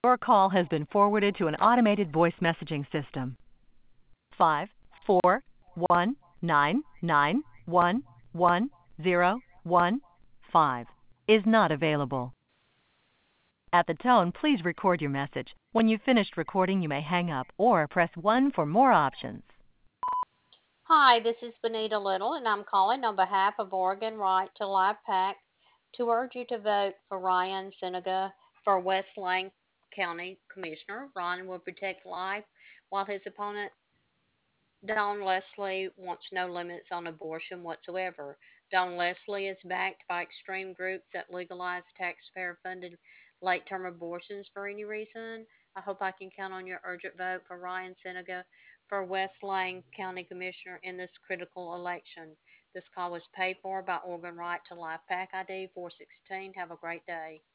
Your call has been forwarded to an automated voice messaging system. 54199111015 is not available. At the tone, please record your message. When you've finished recording, you may hang up or press 1 for more options. Hi, this is Benita Little, and I'm calling on behalf of Oregon Right to Life PAC to urge you to vote for Ryan Senaga for West Lane County Commissioner. Ryan will protect life, while his opponent, Don Leslie, wants no limits on abortion whatsoever. Don Leslie is backed by extreme groups that legalize taxpayer funded late term abortions for any reason. I hope I can count on your urgent vote for Ryan Senaga for West Lane County Commissioner in this critical election. This call was paid for by Oregon Right to Life PAC ID 416. Have a great day.